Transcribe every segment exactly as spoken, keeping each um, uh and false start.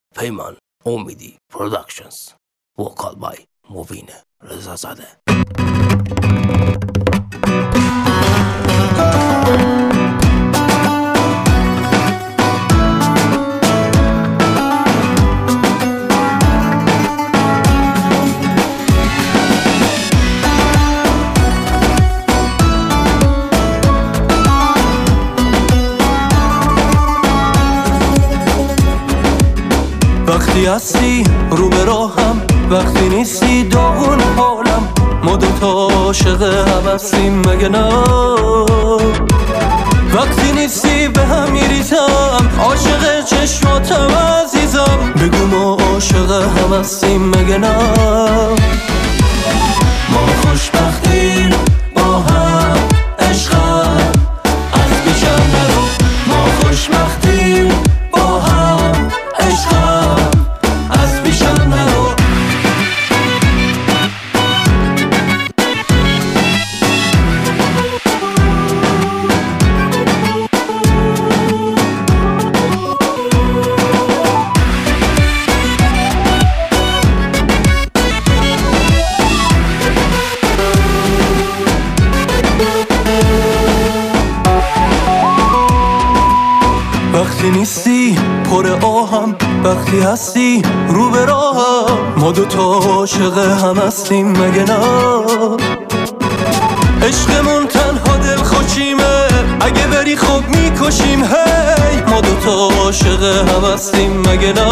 پیمان امیدی پروداکشنز، وکال بای مبین رضازاده. وقتی هستی رو به راهم، وقتی نیستی داغون حالم، ما دوتا عاشق هم هستیم مگه نه؟ وقتی نیستی به هم میریزم، عاشق چشماتم عزیزم، بگو ما عاشق هم هستیم مگه نه؟ ما خوشبختیم با هم عشقم، از پیشم نرو. ما خوشبختیم با هم عشقم، از پیشم نرو. وقتی نیستی پر آهم، وقتی هستی رو به راهم، ما دوتا عاشق هم هستیم مگه نه؟ عشقمون تنها دل خوشیمه، اگه بری خوب میکشیم هی. ما دوتا عاشق هم هستیم مگه نه؟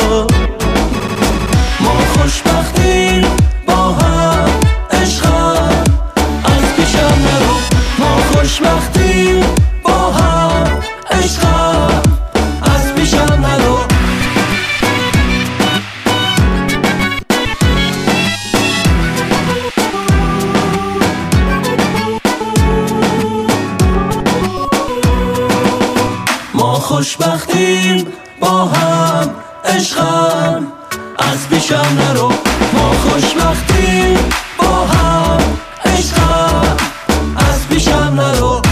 ما خوشبختیم با هم عشقم، از پیشم نرو. ما خوشبختیم با هم عشقم، از پیشم نرو. ما خوشبختیم با هم عشقم، از پیشم نرو. ما خوشبختیم با هم عشقم، از پیشم نرو.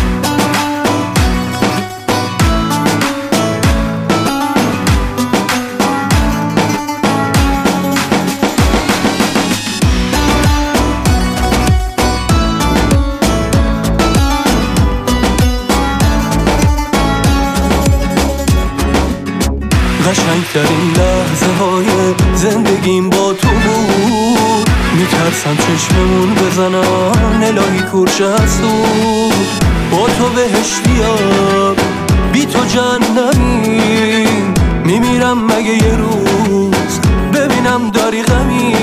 قشنگترین لحظه های زندگیم با تو بود، میترسم چشممون بزنن الهی کورش هستود. با تو بهشتیم بی تو جنمی، میمیرم مگه یه روز ببینم داری غمی.